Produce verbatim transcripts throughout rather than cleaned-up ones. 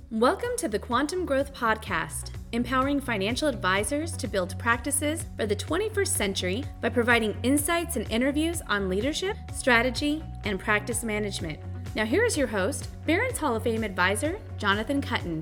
Welcome to the Quantum Growth Podcast, empowering financial advisors to build practices for the twenty-first century by providing insights and interviews on leadership, strategy, and practice management. Now here is your host, Barron's Hall of Fame advisor, Jonathan Kuttin.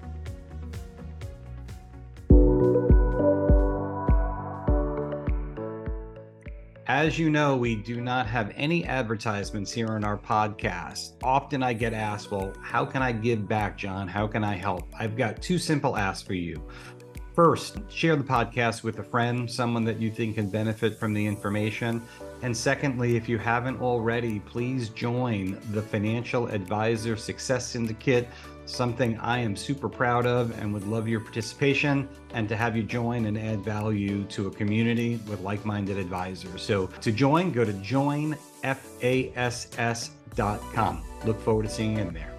As you know, we do not have any advertisements here on our podcast. Often I get asked, well, how can I give back, John? How can I help? I've got two simple asks for you. First, share the podcast with a friend, someone that you think can benefit from the information. And secondly, if you haven't already, please join the Financial Advisor Success Syndicate, something I am super proud of and would love your participation and to have you join and add value to a community with like-minded advisors. So to join, go to join fass dot com. Look forward to seeing you in there.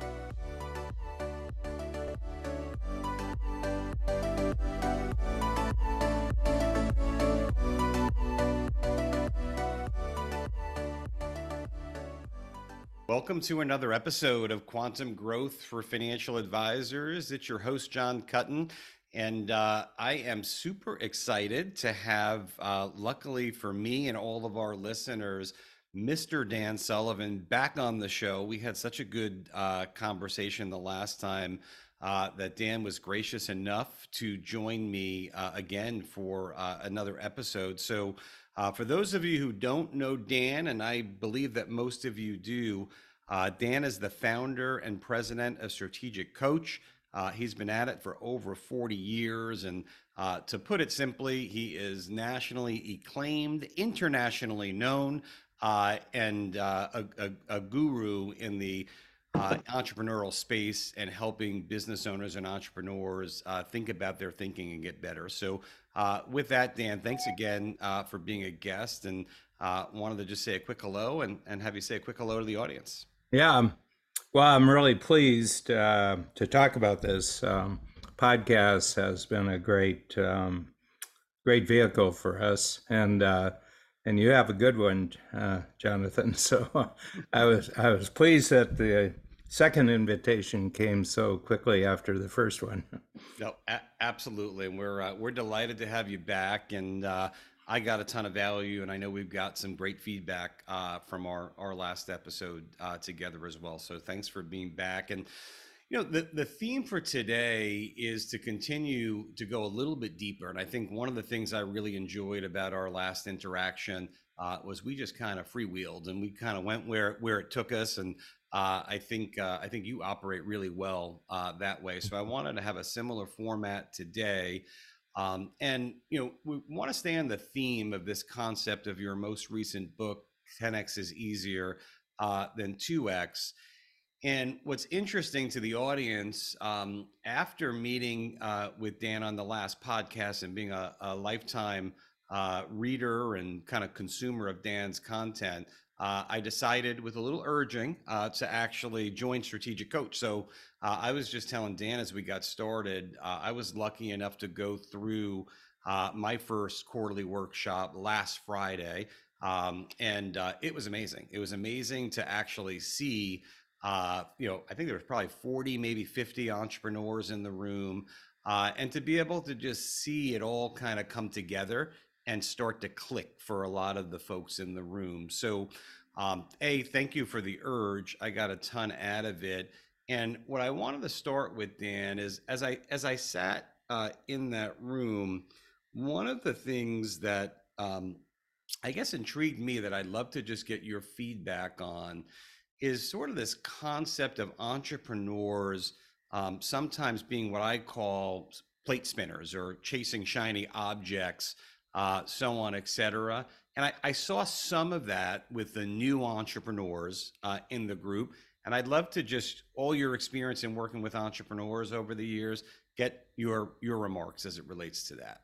Welcome to another episode of Quantum Growth for Financial Advisors. It's your host, John Kuttin, and uh, I am super excited to have, uh, luckily for me and all of our listeners, Mister Dan Sullivan back on the show. We had such a good uh, conversation the last time uh, that Dan was gracious enough to join me uh, again for uh, another episode. So Uh, for those of you who don't know Dan, and I believe that most of you do, uh, Dan is the founder and president of Strategic Coach. Uh, he's been at it for over forty years. And uh, to put it simply, he is nationally acclaimed, internationally known, uh, and uh, a, a, a guru in the uh, entrepreneurial space and helping business owners and entrepreneurs uh, think about their thinking and get better. So uh, with that, Dan, thanks again uh, for being a guest, and uh, wanted to just say a quick hello and, and have you say a quick hello to the audience. Yeah, um, well, I'm really pleased uh, to talk about this. Um, podcast has been a great, um, great vehicle for us, and uh, and you have a good one, uh, Jonathan. So I was I was pleased that the second invitation came so quickly after the first one. No, a- absolutely, and we're uh, we're delighted to have you back. And uh, I got a ton of value, and I know we've got some great feedback uh, from our our last episode uh, together as well. So thanks for being back. And you know, the the theme for today is to continue to go a little bit deeper. And I think one of the things I really enjoyed about our last interaction uh, was we just kind of freewheeled and we kind of went where where it took us. And uh, I think uh, I think you operate really well uh, that way. So I wanted to have a similar format today. Um, and you know, we want to stay on the theme of this concept of your most recent book, ten X is Easier uh, Than two X. And what's interesting to the audience, um, after meeting uh, with Dan on the last podcast and being a, a lifetime uh, reader and kind of consumer of Dan's content, uh, I decided with a little urging uh, to actually join Strategic Coach. So uh, I was just telling Dan as we got started, uh, I was lucky enough to go through uh, my first quarterly workshop last Friday. Um, and uh, it was amazing. It was amazing to actually see Uh, you know, I think there was probably forty, maybe fifty entrepreneurs in the room, uh, and to be able to just see it all kind of come together and start to click for a lot of the folks in the room. So, um, A, thank you for the urge. I got a ton out of it. And what I wanted to start with, Dan, is as I as I sat uh, in that room, one of the things that um, I guess intrigued me that I'd love to just get your feedback on is sort of this concept of entrepreneurs um, sometimes being what I call plate spinners or chasing shiny objects, uh, so on, et cetera. And I, I saw some of that with the new entrepreneurs uh, in the group. And I'd love to just, all your experience in working with entrepreneurs over the years, get your your remarks as it relates to that.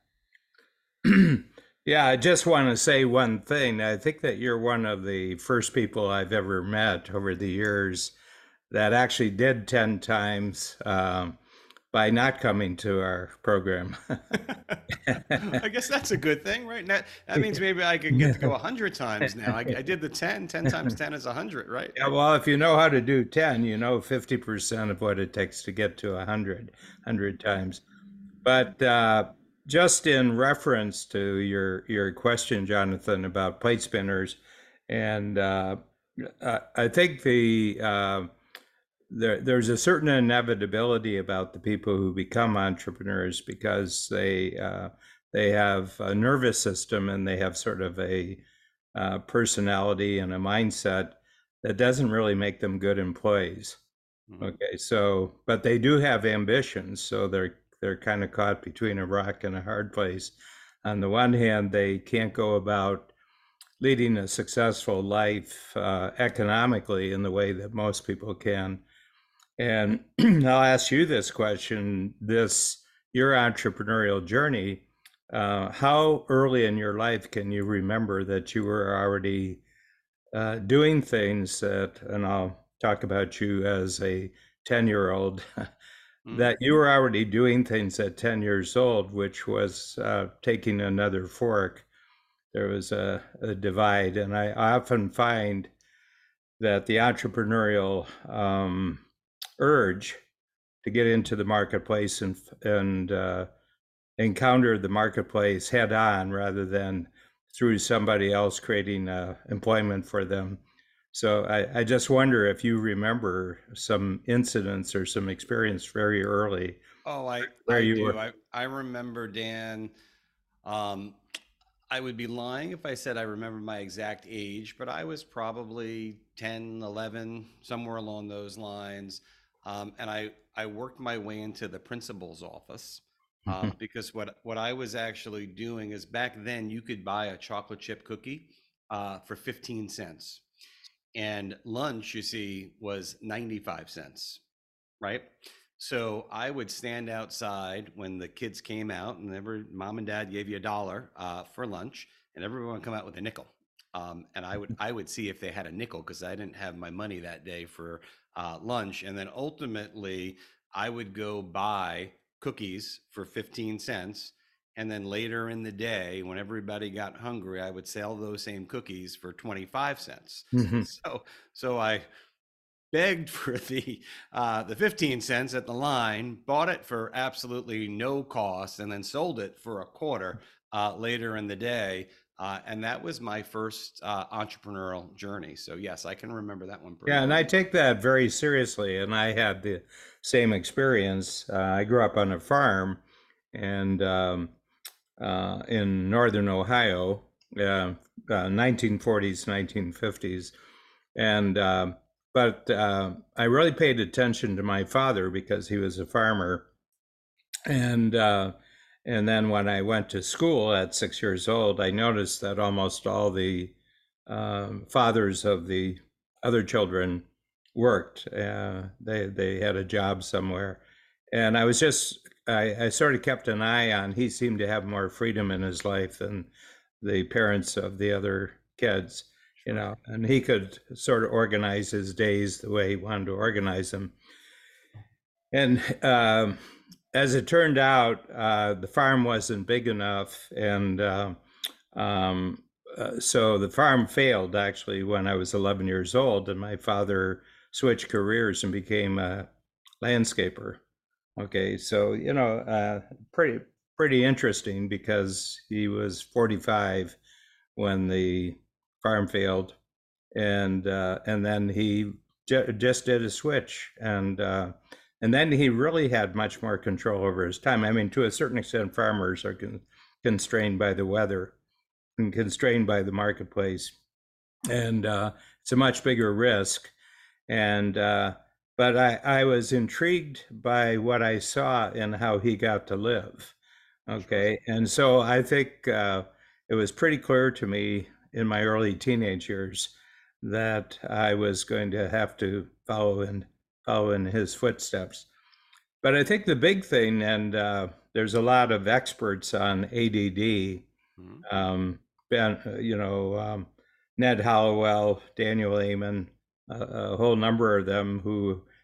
Yeah, I just want to say one thing. I think that you're one of the first people I've ever met over the years that actually did ten times um, by not coming to our program. I guess that's a good thing, right? That, that means maybe I could get to go a hundred times now. I, I did the ten, ten times ten is a hundred, right? Yeah, well, if you know how to do ten, you know fifty percent of what it takes to get to one hundred, one hundred times. But uh, just in reference to your your question, Jonathan, about plate spinners, and uh, I think the uh, there, there's a certain inevitability about the people who become entrepreneurs because they uh, they have a nervous system and they have sort of a uh, personality and a mindset that doesn't really make them good employees. Mm-hmm. Okay, so but they do have ambitions, so they're they're kind of caught between a rock and a hard place. On the one hand, they can't go about leading a successful life uh, economically in the way that most people can. And I'll ask you this question: this your entrepreneurial journey. Uh, how early in your life can you remember that you were already uh, doing things that, and I'll talk about you as a ten-year-old, mm-hmm. that you were already doing things at ten years old, which was uh, taking another fork. There was a, a divide, and I often find that the entrepreneurial um, urge to get into the marketplace and and uh, encounter the marketplace head on rather than through somebody else creating uh, employment for them. So I, I just wonder if you remember some incidents or some experience very early. Oh, I, I do. I, I remember, Dan, um, I would be lying if I said I remember my exact age, but I was probably ten, eleven, somewhere along those lines. Um, and I, I worked my way into the principal's office. Um, because what, what I was actually doing is back then you could buy a chocolate chip cookie uh, for fifteen cents. And lunch, you see, was ninety-five cents, right? So I would stand outside when the kids came out and every mom and dad gave you a dollar uh, for lunch and everyone would come out with a nickel. Um, and I would I would see if they had a nickel because I didn't have my money that day for uh, lunch. And then ultimately I would go buy cookies for fifteen cents. And then later in the day, when everybody got hungry, I would sell those same cookies for twenty-five cents. Mm-hmm. So, so I begged for the uh, the fifteen cents at the line, bought it for absolutely no cost, and then sold it for a quarter uh, later in the day. Uh, and that was my first uh, entrepreneurial journey. So yes, I can remember that one. Yeah, well. And I take that very seriously. And I had the same experience. Uh, I grew up on a farm, and um, uh, in northern Ohio, uh, uh, nineteen forties, nineteen fifties, and uh, but uh, I really paid attention to my father because he was a farmer, and. Uh, And then when I went to school at six years old, I noticed that almost all the um, fathers of the other children worked. Uh, they they had a job somewhere, and I was just I, I sort of kept an eye on. He seemed to have more freedom in his life than the parents of the other kids, you know, and he could sort of organize his days the way he wanted to organize them. And um, as it turned out, uh, the farm wasn't big enough, and uh, um, uh, so the farm failed actually when I was eleven years old, and my father switched careers and became a landscaper. Okay, so you know, uh, pretty pretty interesting because he was forty-five when the farm failed, and uh, and then he j- just did a switch, and uh, and then he really had much more control over his time. I mean, to a certain extent, farmers are con- constrained by the weather and constrained by the marketplace, and uh, it's a much bigger risk. And uh, but I, I was intrigued by what I saw and how he got to live. Okay, and so I think uh, it was pretty clear to me in my early teenage years that I was going to have to follow in follow in his footsteps. But I think the big thing, and uh, there's a lot of experts on A D D, mm-hmm. um, ben, you know, um, Ned Hallowell, Daniel Amen, uh, a whole number of them who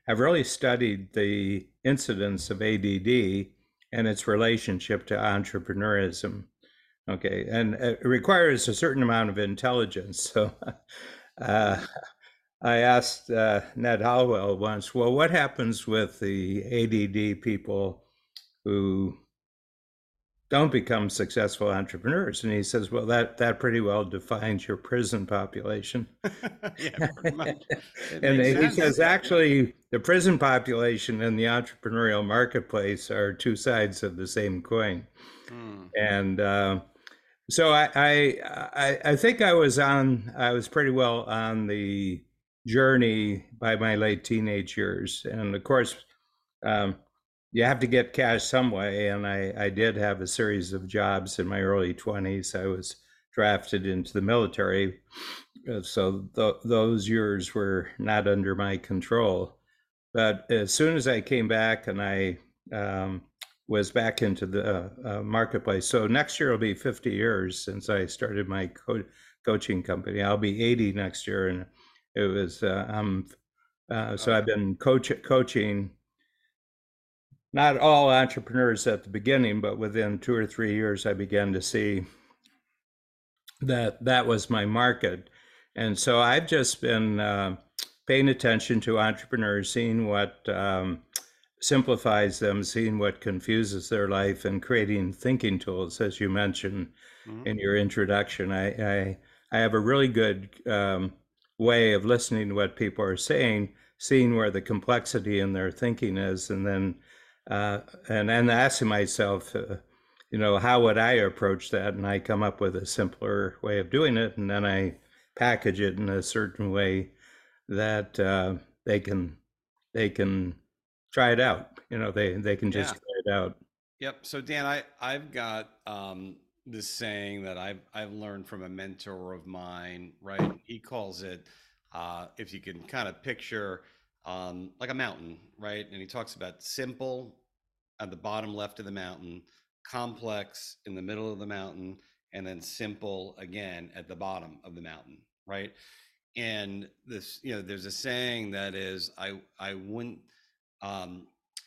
have really studied the incidence of A D D and its relationship to entrepreneurism. Okay, and it requires a certain amount of intelligence. So uh, I asked uh, Ned Hallowell once, well, what happens with the A D D people who don't become successful entrepreneurs? And he says, well, that that pretty well defines your prison population. Yeah, pretty much. It And makes he sense. says, actually, the prison population and the entrepreneurial marketplace are two sides of the same coin. Hmm. And uh, so I, I I I think I was on I was pretty well on the journey by my late teenage years, and of course, um, you have to get cash some way. And I I did have a series of jobs in my early twenties. I was drafted into the military, uh, so th- those years were not under my control. But as soon as I came back and I um, was back into the uh, uh, marketplace, so next year will be fifty years since I started my co- coaching company. I'll be eighty next year, and it was uh, um, uh, so I've been coach coaching not all entrepreneurs at the beginning, but within two or three years, I began to see that that was my market. And so I've just been uh, paying attention to entrepreneurs, seeing what um, simplifies them, seeing what confuses their life, and creating thinking tools, as you mentioned Mhm. in your introduction. I I, I have a really good um, way of listening to what people are saying, seeing where the complexity in their thinking is, and then uh, and then asking myself, uh, you know, how would I approach that? And I come up with a simpler way of doing it, and then I package it in a certain way that uh, they can they can try it out. You know, they they can just Yeah. try it out. Yep. So Dan, I I've got um, this saying that I've I've learned from a mentor of mine. Right? He calls it uh, if you can kind of picture um, like a mountain, right? And he talks about simple at the bottom left of the mountain, complex in the middle of the mountain, and then simple again at the bottom of the mountain, right? And this, you know, there's a saying that is, I I wouldn't um,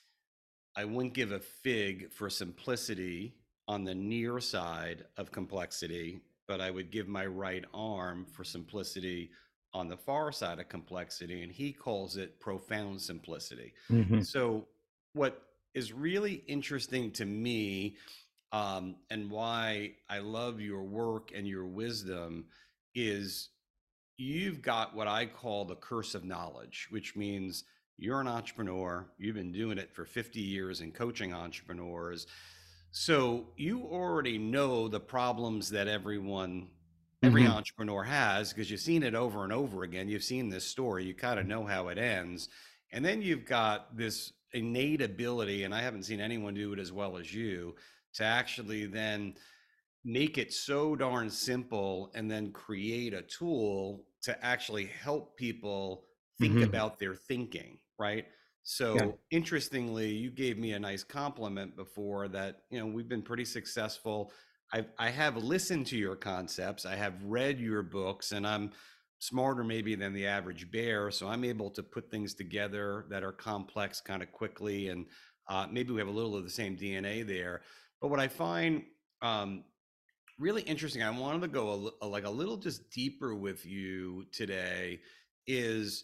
I wouldn't give a fig for simplicity on the near side of complexity, but I would give my right arm for simplicity on the far side of complexity. And he calls it profound simplicity. Mhm. So, what is really interesting to me, um, and why I love your work and your wisdom, is you've got what I call the curse of knowledge, which means you're an entrepreneur, you've been doing it for fifty years and coaching entrepreneurs. So you already know the problems that everyone, every Mhm. entrepreneur has because you've seen it over and over again. You've seen this story, you kind of know how it ends. And then you've got this innate ability, and I haven't seen anyone do it as well as you, to actually then make it so darn simple and then create a tool to actually help people think Mhm. about their thinking, right? Yeah. So interestingly, you gave me a nice compliment before that, you know, we've been pretty successful. I've, I have listened to your concepts, I have read your books, and I'm smarter maybe than the average bear. So I'm able to put things together that are complex kind of quickly. And uh, maybe we have a little of the same D N A there. But what I find um, really interesting, I wanted to go a, li- a- like a little just deeper with you today, is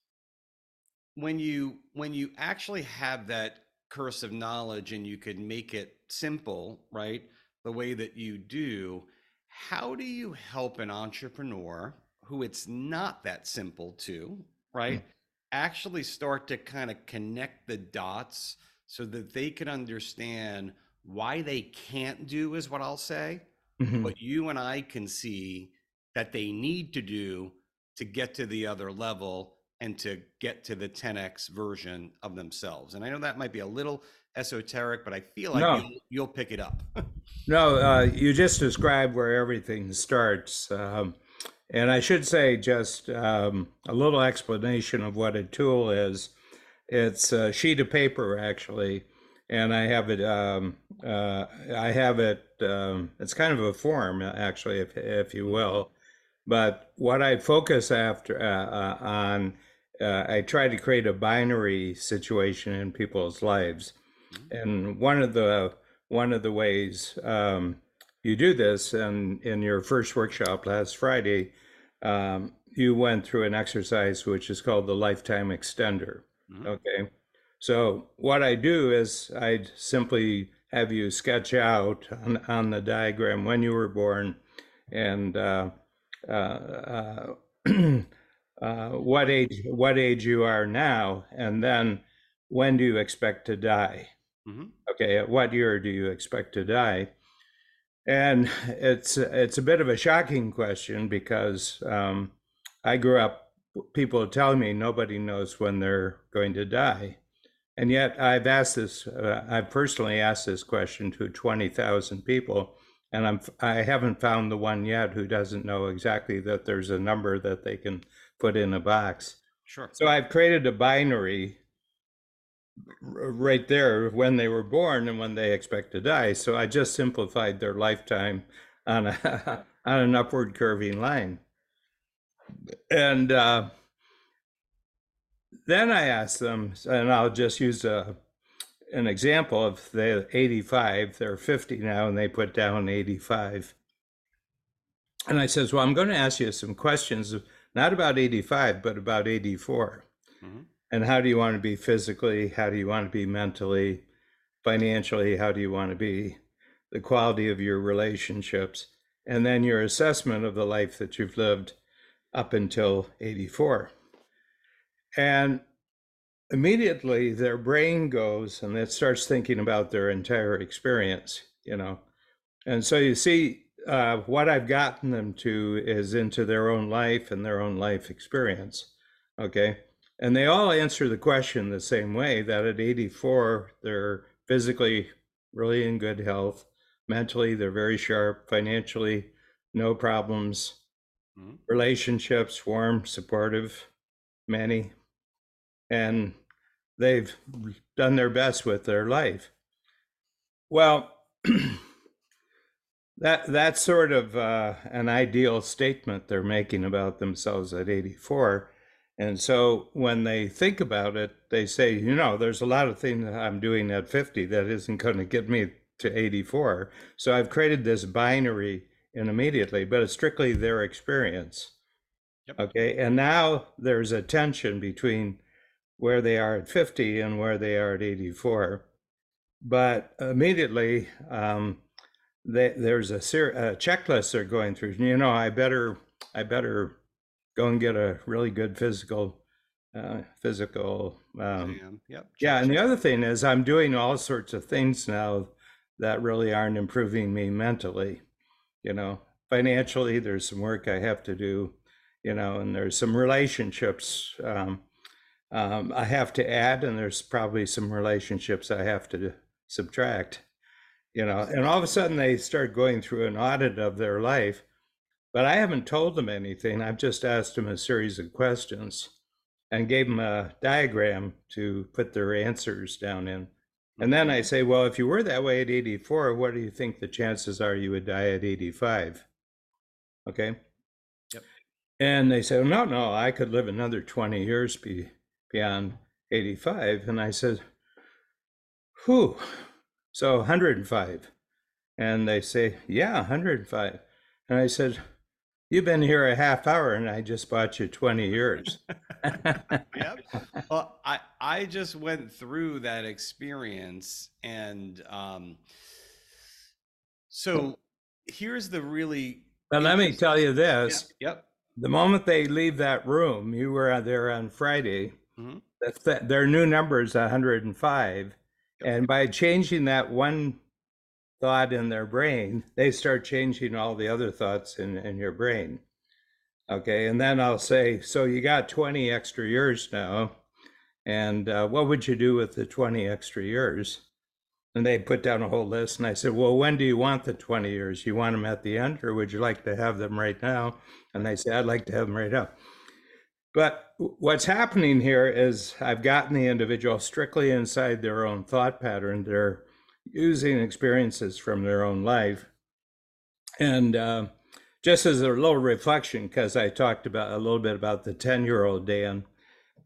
when you when you actually have that curse of knowledge and you could make it simple, right? The way that you do, how do you help an entrepreneur who it's not that simple to, right? Actually start to kind of connect the dots so that they can understand why they can't do, is what I'll say, Mhm. what you and I can see that they need to do to get to the other level and to get to the ten X version of themselves. And I know that might be a little esoteric, but I feel like No, you'll you'll pick it up. no, uh, you just described where everything starts. Um, and I should say just um, a little explanation of what a tool is. It's a sheet of paper, actually, and I have it. Um, uh, I have it. Um, it's kind of a form, actually, if if you Mhm. will. But what I focus after uh, uh, on uh, I try to create a binary situation in people's lives. And one of the one of the ways um, you do this, and in your first workshop last Friday, um, you went through an exercise which is called the lifetime extender. Mm-hmm. Okay, so what I do is I simply have you sketch out on, on the diagram when you were born, and uh, uh, uh, uh, what age what age you are now, and then when do you expect to die? Mm-hmm. Okay, at what year do you expect to die? And it's it's a bit of a shocking question because um, I grew up, people tell me nobody knows when they're going to die. And yet I've asked this, uh, I've personally asked this question to twenty thousand people, and I'm, I haven't found the one yet who doesn't know exactly that there's a number that they can put in a box. Sure. So I've created a binary right there when they were born and when they expect to die. So I just simplified their lifetime on a on an upward curving line. And uh, then I asked them, and I'll just use a, an example of they're eighty-five, they're fifty now, and they put down eighty-five. And I says, well, I'm going to ask you some questions, not about eighty-five, but about eighty-four. Mm-hmm. And how do you want to be physically? How do you want to be mentally, financially? How do you want to be? The quality of your relationships, and then your assessment of the life that you've lived up until eighty-four. And immediately their brain goes and it starts thinking about their entire experience, you know. And so you see, uh, what I've gotten them to is into their own life and their own life experience, okay? And they all answer the question the same way, that at eighty-four, they're physically really in good health. Mentally, they're very sharp. Financially, no problems. Mm-hmm. Relationships, warm, supportive, many. And they've done their best with their life. Well, that that's sort of uh, an ideal statement they're making about themselves at eighty-four. And so when they think about it, they say, you know, there's a lot of things that I'm doing at fifty that isn't going to get me to eighty-four. So I've created this binary in immediately, but it's strictly their experience. Yep. Okay. And now there's a tension between where they are at fifty and where they are at eighty-four. But immediately um, they, there's a, ser- a checklist they're going through. You know, I better, I better go and get a really good physical, uh, physical. Um, yep. Yeah. And the other thing is I'm doing all sorts of things now that really aren't improving me mentally. You know, financially, there's some work I have to do, you know, and there's some relationships um, um, I have to add, and there's probably some relationships I have to subtract, you know, and all of a sudden they start going through an audit of their life. But I haven't told them anything. I've just asked them a series of questions and gave them a diagram to put their answers down in. And then I say, well, if you were that way at eighty-four, what do you think the chances are you would die at eighty-five? Okay. Yep. And they say, no, no, I could live another twenty years be, beyond eighty-five. And I said, whew, so one hundred five. And they say, yeah, one hundred five. And I said, you've been here a half hour and I just bought you twenty years. Yep. Well, I, I just went through that experience. And um, so here's the really. But let me tell you this. Yeah. Yep. The moment they leave that room, you were there on Friday, mm-hmm. that's the, their new number is one hundred five. Yep. And by changing that one thought in their brain, they start changing all the other thoughts in, in your brain. Okay, and then I'll say, so you got twenty extra years now, and uh, what would you do with the twenty extra years? And they put down a whole list, and I said, well, when do you want the twenty years? You want them at the end, or would you like to have them right now? And they said, I'd like to have them right now. But what's happening here is I've gotten the individual strictly inside their own thought pattern. They're using experiences from their own life. And uh, just as a little reflection, because I talked about a little bit about the ten-year-old Dan,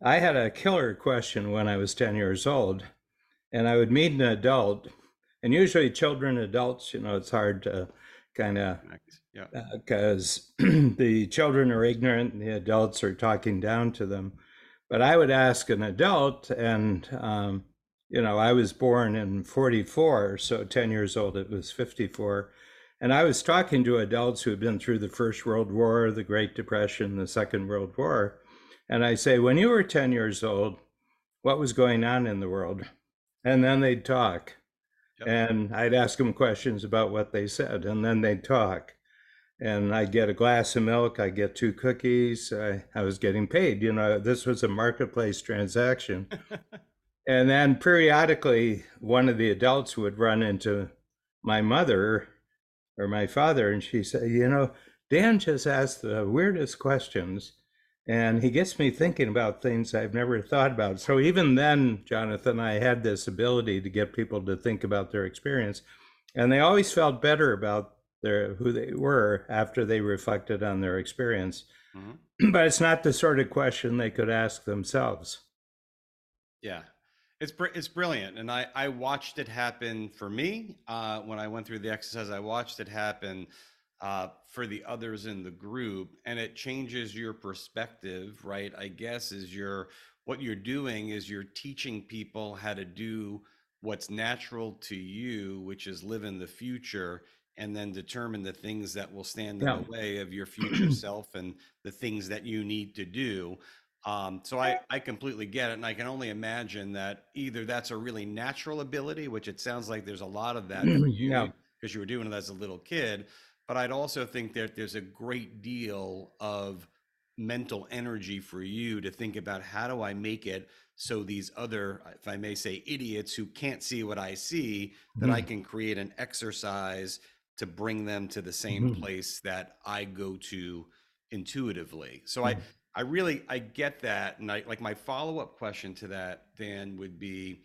I had a killer question when I was ten years old, and I would meet an adult, and usually children, adults, you know, it's hard to kind of, Yeah. because the children are ignorant and the adults are talking down to them. But I would ask an adult, and um, you know, I was born in forty-four, so ten years old, it was fifty-four. And I was talking to adults who had been through the First World War, the Great Depression, the Second World War. And I say, when you were ten years old, what was going on in the world? And then they'd talk. Yep. And I'd ask them questions about what they said, and then they'd talk. And I'd get a glass of milk, I'd get two cookies. I, I was getting paid. You know, this was a marketplace transaction. And then periodically, one of the adults would run into my mother or my father, and she said, you know, Dan just asked the weirdest questions, and he gets me thinking about things I've never thought about. So even then, Jonathan, I had this ability to get people to think about their experience, and they always felt better about their who they were after they reflected on their experience. Mm-hmm. But it's not the sort of question they could ask themselves. Yeah. It's br- it's brilliant, and I, I watched it happen for me uh, when I went through the exercise. I watched it happen uh, for the others in the group, and it changes your perspective, right? I guess is you're what you're doing is you're teaching people how to do what's natural to you, which is live in the future, and then determine the things that will stand in yeah. the way of your future self and the things that you need to do. Um, so I, I completely get it. And I can only imagine that either that's a really natural ability, which it sounds like there's a lot of that for you because yeah. you were doing it as a little kid. But I'd also think that there's a great deal of mental energy for you to think about how do I make it so these other, if I may say, idiots who can't see what I see, that mm-hmm. I can create an exercise to bring them to the same mm-hmm. place that I go to intuitively. So mm-hmm. I, I really, I get that. And I like my follow-up question to that, Dan, would be,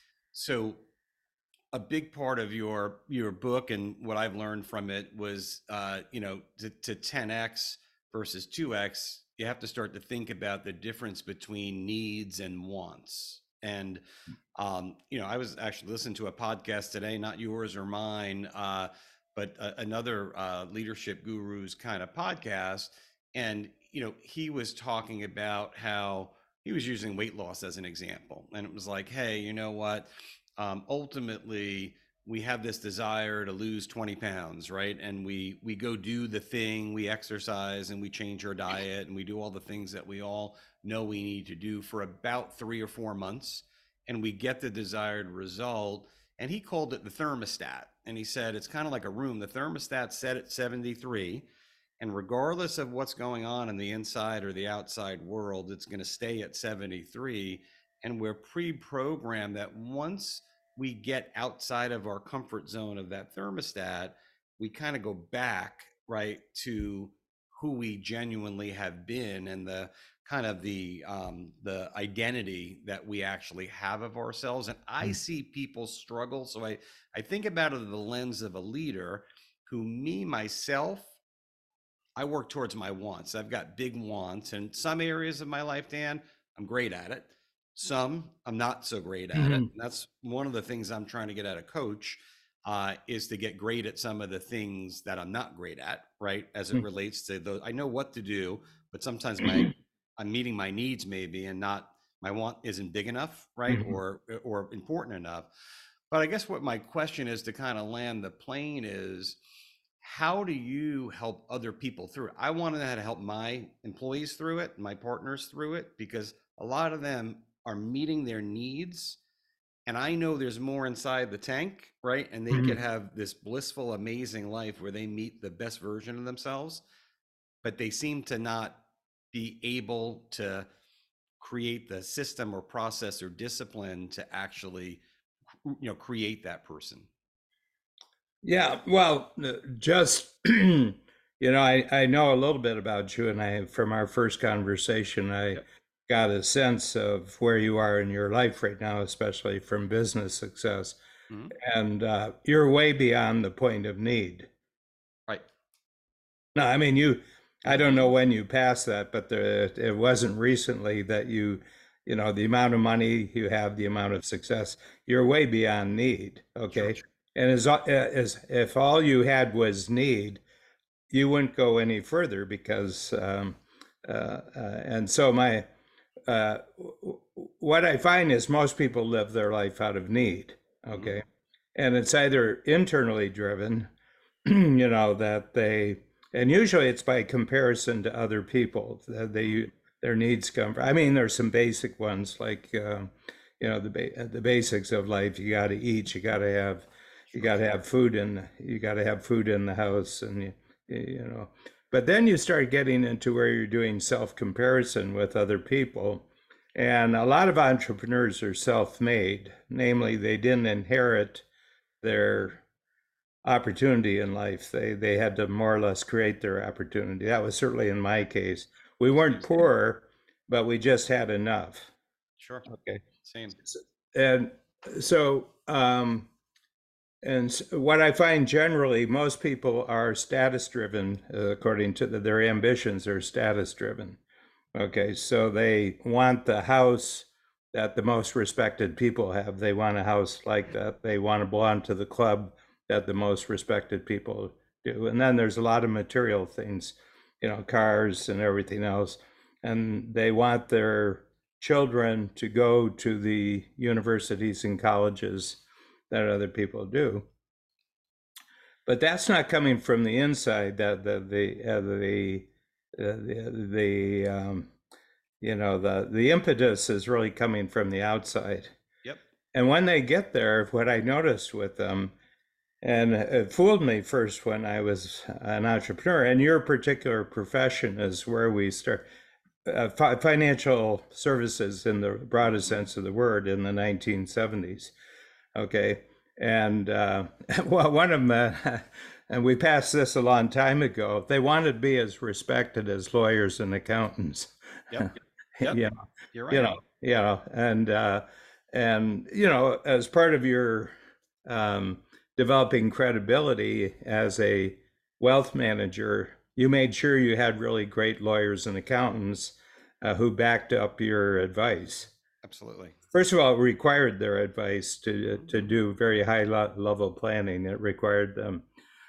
so a big part of your, your book and what I've learned from it was, uh, you know, to, to ten X versus two X, you have to start to think about the difference between needs and wants. And, um, you know, I was actually listening to a podcast today, not yours or mine, uh, but uh, another uh, leadership guru's kind of podcast. And you know, he was talking about how he was using weight loss as an example. And it was like, hey, you know what? Um, ultimately, we have this desire to lose twenty pounds, right? And we we go do the thing, we exercise and we change our diet and we do all the things that we all know we need to do for about three or four months. And we get the desired result. And he called it the thermostat. And he said, it's kind of like a room. The thermostat's set at seventy-three. And regardless of what's going on in the inside or the outside world, it's going to stay at seventy-three. And we're pre-programmed that once we get outside of our comfort zone of that thermostat, we kind of go back, right, to who we genuinely have been and the kind of the um, the identity that we actually have of ourselves. And I see people struggle. So I, I think about it through the lens of a leader who, me, myself, I work towards my wants. I've got big wants, and some areas of my life, Dan, I'm great at it. Some I'm not so great at mm-hmm. it. And that's one of the things I'm trying to get at a coach uh, is to get great at some of the things that I'm not great at, right? As it mm-hmm. relates to those, I know what to do, but sometimes my I'm meeting my needs maybe, and not my want isn't big enough, right? Mm-hmm. Or or important enough. But I guess what my question is to kind of land the plane is, how do you help other people through it? I want to know how to help my employees through it, my partners through it, because a lot of them are meeting their needs. And I know there's more inside the tank, right? And they mm-hmm. could have this blissful, amazing life where they meet the best version of themselves, but they seem to not be able to create the system or process or discipline to actually, you know, create that person. Yeah, well, just, you know, I, I know a little bit about you, and I, from our first conversation, I yep. got a sense of where you are in your life right now, especially from business success. Mm-hmm. And uh, you're way beyond the point of need. Right. No, I mean, you, I don't know when you passed that, but there, it wasn't recently that you you know, the amount of money you have, the amount of success, you're way beyond need. Okay. Sure. And as, as if all you had was need, you wouldn't go any further because, um, uh, uh, and so my, uh, what I find is most people live their life out of need. Okay. Mm-hmm. And it's either internally driven, you know, that they, and usually it's by comparison to other people that they, their needs come from. I mean, there's some basic ones like, uh, you know, the ba- the basics of life. You got to eat. You got to have, you got to have food in. You got to have food in the house, and you, you know. But then you start getting into where you're doing self-comparison with other people, and a lot of entrepreneurs are self-made. Namely, they didn't inherit their opportunity in life. They they had to more or less create their opportunity. That was certainly in my case. We weren't poor, but we just had enough. Sure. Okay. Same. And so, um, and what I find generally, most people are status driven, uh, according to the, their ambitions are status driven. Okay. So they want the house that the most respected people have. They want a house like that. They want to belong to the club that the most respected people do. And then there's a lot of material things, you know, cars and everything else. And they want their children to go to the universities and colleges that other people do. But that's not coming from the inside. That the the uh, the uh, the, the um, you know the the impetus is really coming from the outside. Yep. And when they get there, what I noticed with them, and it fooled me first when I was an entrepreneur, and your particular profession is where we start, uh, fi- financial services in the broadest sense of the word in the nineteen seventies. Okay. And uh, well, one of them, uh, and we passed this a long time ago, they wanted to be as respected as lawyers and accountants. Yep. Yep. Yeah. You're right. You know, you know, and, uh, and, you know, as part of your, um, developing credibility as a wealth manager, you made sure you had really great lawyers and accountants uh, who backed up your advice. Absolutely. First of all, it required their advice to to do very high level planning. It required them,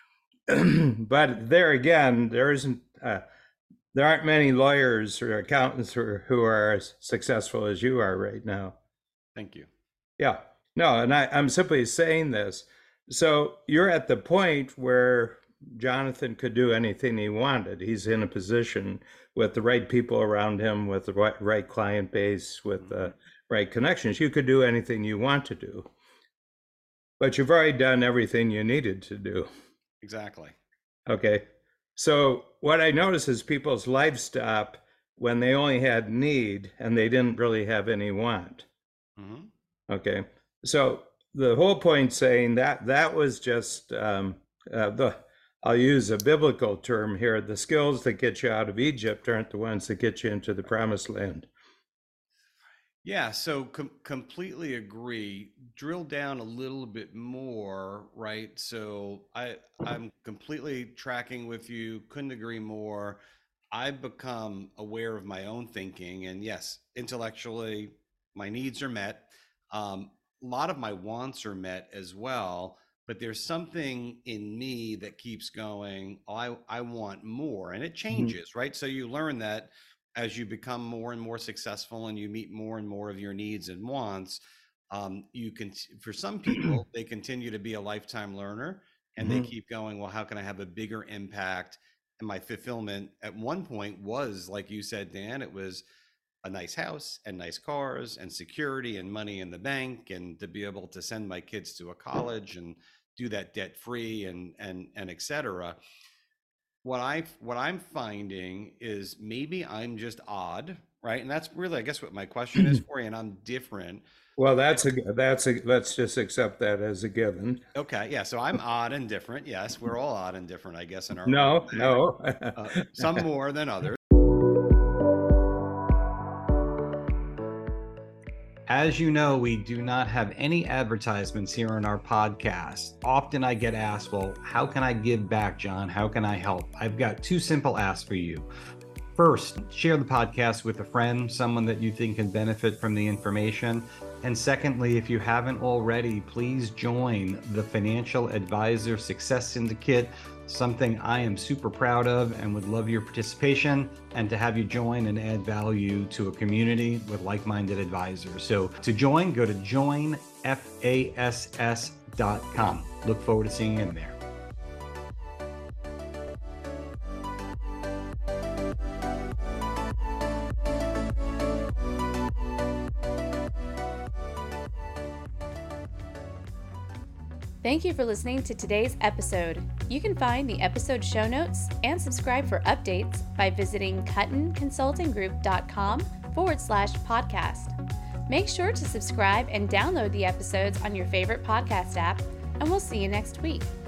but there again, there isn't uh, there aren't many lawyers or accountants who are, who are as successful as you are right now. Thank you. Yeah, no, and I, I'm simply saying this. So you're at the point where Jonathan could do anything he wanted. He's in a position with the right people around him, with the right, right client base, with the mm-hmm. right connections. You could do anything you want to do, but you've already done everything you needed to do. Exactly. Okay. So what I notice is people's lives stop when they only had need and they didn't really have any want. Mm-hmm. Okay. So the whole point saying that that was just um, uh, the, I'll use a biblical term here, the skills that get you out of Egypt aren't the ones that get you into the promised land. Yeah, so com- completely agree. Drill down a little bit more, right? So I, I'm completely tracking with you, couldn't agree more. I've become aware of my own thinking, and yes, intellectually, my needs are met. Um, a lot of my wants are met as well. But there's something in me that keeps going, oh, I, I want more, and it changes, mm-hmm. right? So you learn that as you become more and more successful and you meet more and more of your needs and wants, um, you can, for some people, they continue to be a lifetime learner and mm-hmm. they keep going, well, how can I have a bigger impact? And my fulfillment at one point was, like you said, Dan, it was a nice house and nice cars and security and money in the bank and to be able to send my kids to a college and do that debt free and and and et cetera. What I what I'm finding is maybe I'm just odd, right? And that's really, I guess, what my question is for you. And I'm different. Well, that's a that's a let's just accept that as a given. Okay, yeah. So I'm odd and different. Yes, we're all odd and different, I guess. In our no, no. uh, some more than others. As you know, we do not have any advertisements here on our podcast. Often I get asked, well, how can I give back, John? How can I help? I've got two simple asks for you. First, share the podcast with a friend, someone that you think can benefit from the information. And secondly, if you haven't already, please join the Financial Advisor Success Syndicate, something I am super proud of and would love your participation and to have you join and add value to a community with like-minded advisors. So to join, go to join fass dot com. Look forward to seeing you in there. Thank you for listening to today's episode. You can find the episode show notes and subscribe for updates by visiting cutton consulting group dot com forward slash podcast. Make sure to subscribe and download the episodes on your favorite podcast app, and we'll see you next week.